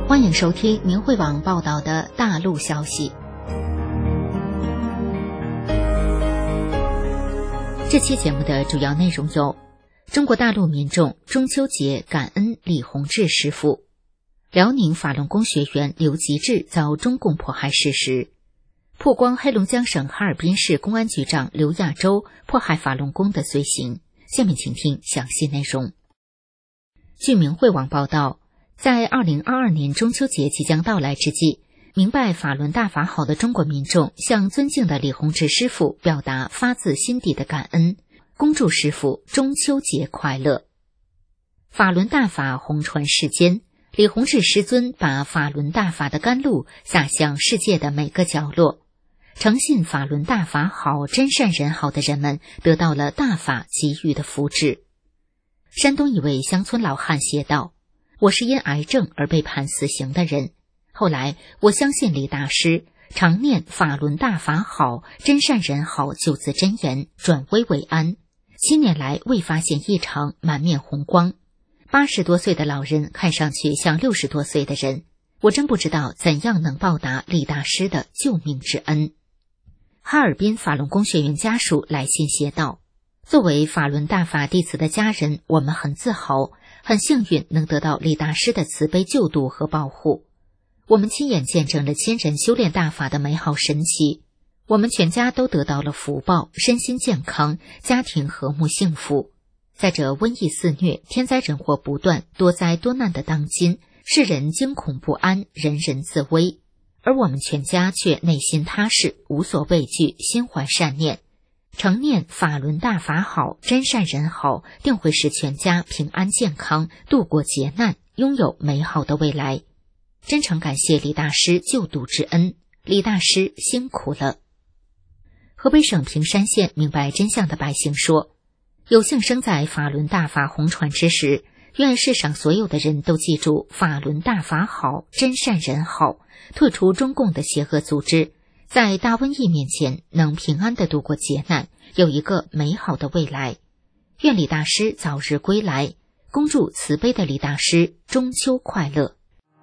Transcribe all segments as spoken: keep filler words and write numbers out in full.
欢迎收听明慧网报道的大陆消息。这期节目的主要内容有：中国大陆民众中秋节感恩李洪志师傅；辽宁法轮功学员刘吉志遭中共迫害事实；曝光黑龙江省哈尔滨市公安局长刘亚洲迫害法轮功的罪行。下面请听详细内容。据明慧网报道，在二零二二年中秋节即将到来之际，明白法轮大法好的中国民众向尊敬的李洪志师傅表达发自心底的感恩，恭祝师傅中秋节快乐。法轮大法红传世间，李洪志师尊把法轮大法的甘露洒向世界的每个角落，诚信法轮大法好、真善人好的人们得到了大法给予的福祉。山东一位乡村老汉写道：我是因癌症而被判死刑的人，后来我相信李大师，常念法轮大法好、真善人好九字真言，转危为安，七年来未发现异常，满面红光。八十多岁的老人看上去像六十多岁的人，我真不知道怎样能报答李大师的救命之恩。哈尔滨法轮功学员家属来信写道：作为法轮大法弟子的家人，我们很自豪，很幸运能得到李大师的慈悲救度和保护。我们亲眼见证了亲人修炼大法的美好神奇，我们全家都得到了福报，身心健康，家庭和睦幸福。在这瘟疫肆虐、天灾人祸不断、多灾多难的当今，世人惊恐不安，人人自危，而我们全家却内心踏实，无所畏惧，心怀善念，诚念法轮大法好、真善人好，定会使全家平安健康，度过劫难，拥有美好的未来。真诚感谢李大师救度之恩，李大师辛苦了。河北省平山县明白真相的百姓说：有幸生在法轮大法红传之时，愿世上所有的人都记住法轮大法好、真善人好，退出中共的邪恶组织，在大瘟疫面前能平安地度过劫难，有一个美好的未来。愿李大师早日归来，恭祝慈悲的李大师中秋快乐。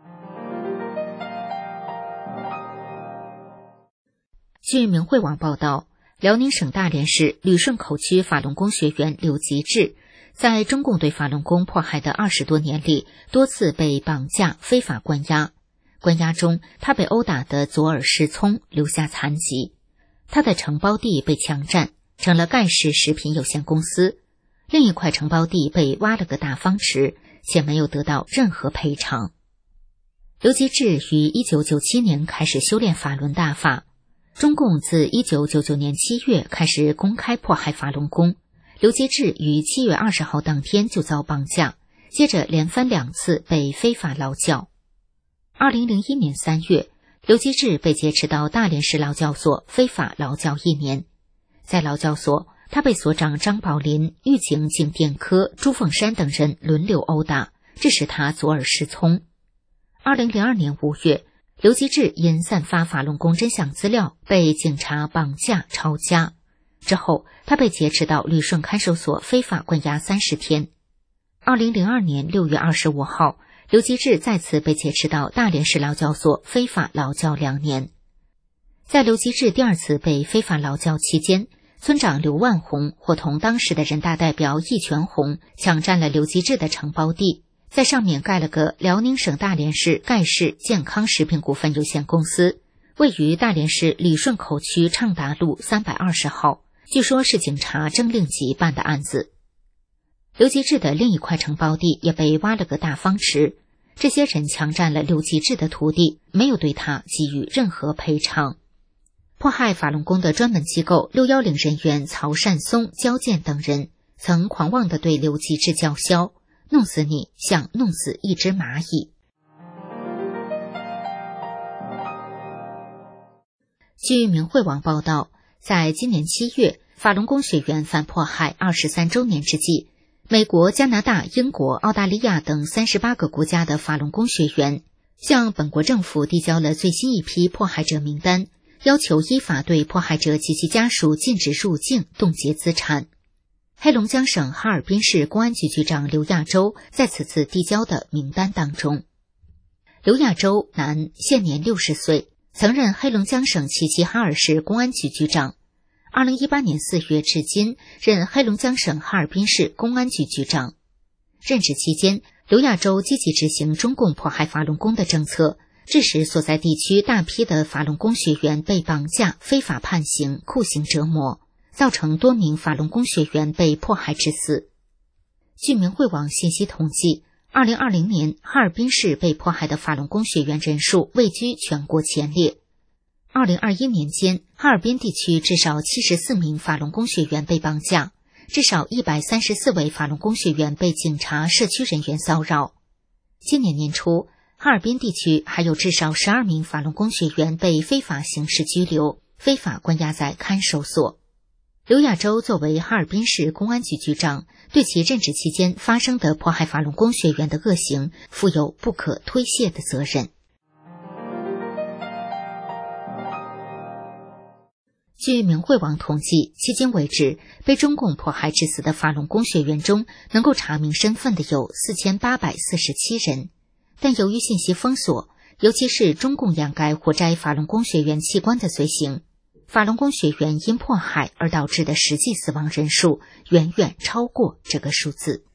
据明慧网报道，辽宁省大连市旅顺口区法轮功学员刘吉志，在中共对法轮功迫害的二十多年里，多次被绑架、非法关押。关押中，他被殴打的左耳失聪，留下残疾。他的承包地被强占，成了盖世食品有限公司。另一块承包地被挖了个大方池，且没有得到任何赔偿。刘吉志于一九九七年开始修炼法轮大法。中共自一九九九年七月开始公开迫害法轮功，刘吉志于七月二十号当天就遭绑架，接着连番两次被非法劳教。二零零一年三月，刘吉志被劫持到大连市劳教所非法劳教一年。在劳教所，他被所长张宝林、狱警景殿科、朱凤山等人轮流殴打，致使他左耳失聪。二零零二年五月，刘吉志因散发法轮功真相资料被警察绑架抄家，之后他被劫持到旅顺看守所非法关押三十天。二零零二年六月二十五号，刘吉志再次被劫持到大连市劳教所非法劳教两年。在刘吉志第二次被非法劳教期间，村长刘万红伙同当时的人大代表易全红抢占了刘吉志的承包地，在上面盖了个辽宁省大连市盖世健康食品股份有限公司，位于大连市旅顺口区畅达路三百二十号，据说是警察征令级办的案子。刘吉志的另一块承包地也被挖了个大方池，这些人强占了刘吉志的土地，没有对他给予任何赔偿。迫害法轮功的专门机构六一零人员曹善松、焦健等人曾狂妄地对刘吉志叫嚣：弄死你像弄死一只蚂蚁。据明慧网报道，在今年七月，法轮功学员反迫害二十三周年之际，美国、加拿大、英国、澳大利亚等三十八个国家的法轮功学员向本国政府递交了最新一批迫害者名单，要求依法对迫害者及其家属禁止入境、冻结资产。黑龙江省哈尔滨市公安局局长刘亚洲在此次递交的名单当中。 刘亚洲，男，现年六十岁，曾任黑龙江省齐齐哈尔市公安局局长。二零一八年四月至今，任黑龙江省哈尔滨市公安局局长。任职期间，刘亚洲积极执行中共迫害法轮功的政策，致使所在地区大批的法轮功学员被绑架、非法判刑、酷刑折磨，造成多名法轮功学员被迫害致死。据明慧网信息统计，二零二零年哈尔滨市被迫害的法轮功学员人数位居全国前列。二零二一年间，哈尔滨地区至少七十四名法轮功学员被绑架，至少一百三十四位法轮功学员被警察、社区人员骚扰。今年年初，哈尔滨地区还有至少十二名法轮功学员被非法刑事拘留、非法关押在看守所。刘亚洲作为哈尔滨市公安局局长，对其任职期间发生的迫害法轮功学员的恶行负有不可推卸的责任。据明慧网统计，迄今为止，被中共迫害致死的法轮功学员中，能够查明身份的有四千八百四十七人。但由于信息封锁，尤其是中共掩盖活摘法轮功学员器官的罪行，法轮功学员因迫害而导致的实际死亡人数远远超过这个数字。